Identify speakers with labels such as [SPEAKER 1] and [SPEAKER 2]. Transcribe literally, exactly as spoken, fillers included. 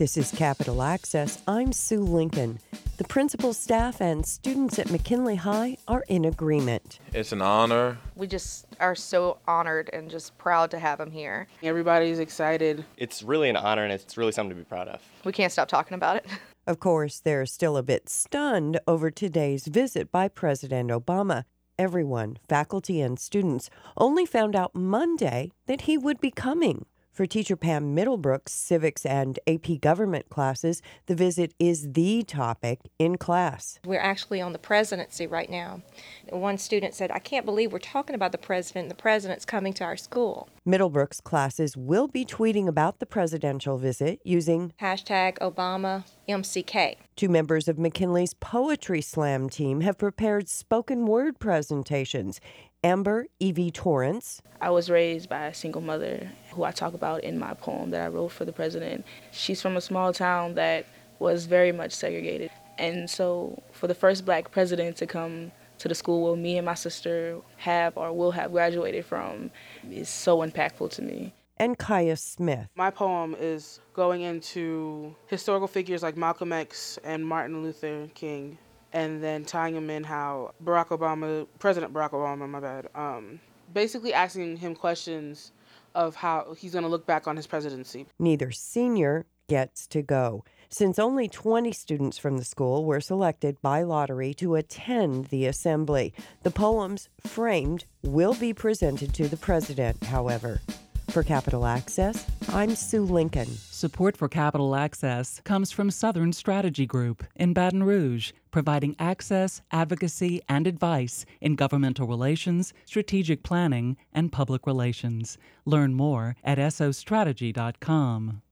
[SPEAKER 1] This is Capital Access. I'm Sue Lincoln. The principal, staff, and students at McKinley High are in agreement.
[SPEAKER 2] It's an honor.
[SPEAKER 3] We just are so honored and just proud to have him here.
[SPEAKER 4] Everybody's excited.
[SPEAKER 5] It's really an honor, and it's really something to be proud of.
[SPEAKER 3] We can't stop talking about it.
[SPEAKER 1] Of course, they're still a bit stunned over today's visit by President Obama. Everyone, faculty and students, only found out Monday that he would be coming. For teacher Pam Middlebrook's civics and A P government classes, the visit is the topic in class.
[SPEAKER 6] We're actually on the presidency right now. One student said, I can't believe we're talking about the president. The president's coming to our school.
[SPEAKER 1] Middlebrook's classes will be tweeting about the presidential visit using
[SPEAKER 6] Hashtag Obama M C K.
[SPEAKER 1] Two members of McKinley's Poetry Slam team have prepared spoken word presentations. Amber Evie Torrance.
[SPEAKER 7] I was raised by a single mother who I talk about in my poem that I wrote for the president. She's from a small town that was very much segregated. And so for the first black president to come to the school where me and my sister have or will have graduated from is so impactful to me.
[SPEAKER 1] And Kaya Smith.
[SPEAKER 4] My poem is going into historical figures like Malcolm X and Martin Luther King, and then tying him in how Barack Obama, President Barack Obama, my bad, um, basically asking him questions of how he's going to look back on his presidency.
[SPEAKER 1] Neither senior gets to go, since only twenty students from the school were selected by lottery to attend the assembly. The poems framed will be presented to the president, however. For Capital Access, I'm Sue Lincoln.
[SPEAKER 8] Support for Capital Access comes from Southern Strategy Group in Baton Rouge, providing access, advocacy, and advice in governmental relations, strategic planning, and public relations. Learn more at S O strategy dot com.